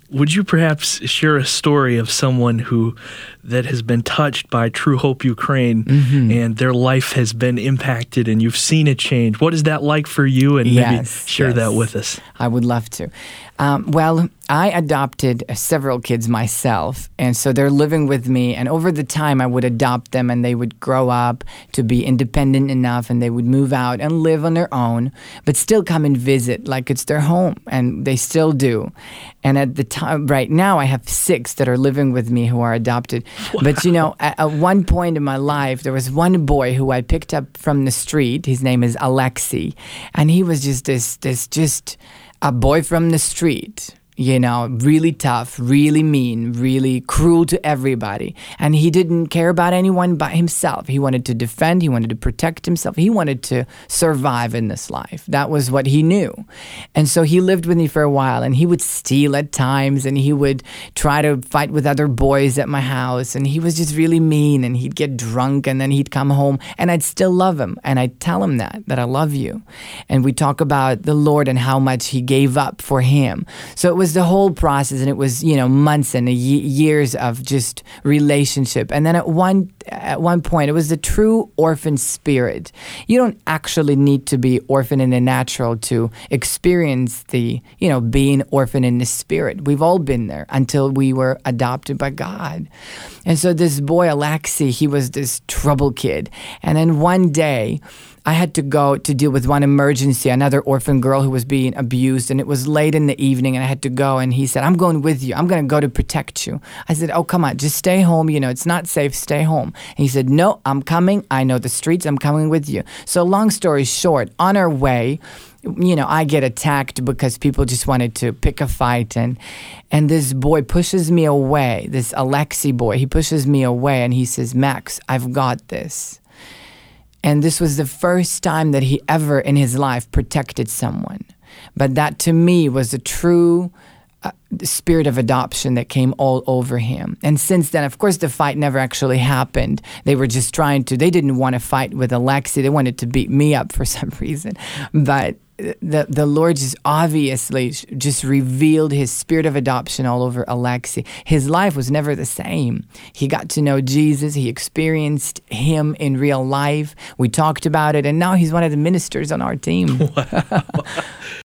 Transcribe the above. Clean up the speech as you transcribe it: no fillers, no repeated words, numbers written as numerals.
Would you perhaps share a story of someone that has been touched by True Hope Ukraine and their life has been impacted and you've seen it change? What is that like for you? And maybe share that with us. I would love to. Well, I adopted several kids myself, and so they're living with me, and over the time I would adopt them and they would grow up to be independent enough and they would move out and live on their own, but still come and visit like it's their home, and they still do. And at the time, right now, I have 6 that are living with me who are adopted. Wow. But at one point in my life, there was one boy who I picked up from the street. His name is Alexei, and he was just just a boy from the street. Really tough, really mean, really cruel to everybody. And he didn't care about anyone but himself. He wanted to defend, he wanted to protect himself. He wanted to survive in this life. That was what he knew. And so he lived with me for a while, and he would steal at times, and he would try to fight with other boys at my house, and he was just really mean, and he'd get drunk, and then he'd come home, and I'd still love him. And I'd tell him that I love you. And we talk about the Lord and how much he gave up for him. So it was the whole process, and it was months and years of just relationship. And then at one point, it was the true orphan spirit. You don't actually need to be orphan in the natural to experience the being orphan in the spirit. We've all been there until we were adopted by God. And so this boy Alexei, he was this trouble kid. And then one day I had to go to deal with one emergency, another orphan girl who was being abused, and it was late in the evening, and I had to go, and he said, I'm going with you. I'm going to go to protect you. I said, oh, come on, just stay home. It's not safe. Stay home. And he said, no, I'm coming. I know the streets. I'm coming with you. So long story short, on our way, I get attacked because people just wanted to pick a fight, and this boy pushes me away, this Alexei boy, he pushes me away, and he says, Max, I've got this. And this was the first time that he ever in his life protected someone. But that to me was a true spirit of adoption that came all over him. And since then, of course, the fight never actually happened. They were just they didn't want to fight with Alexei. They wanted to beat me up for some reason. But the Lord just obviously just revealed his spirit of adoption all over Alexei. His life was never the same. He got to know Jesus. He experienced him in real life. We talked about it, and now he's one of the ministers on our team. Wow.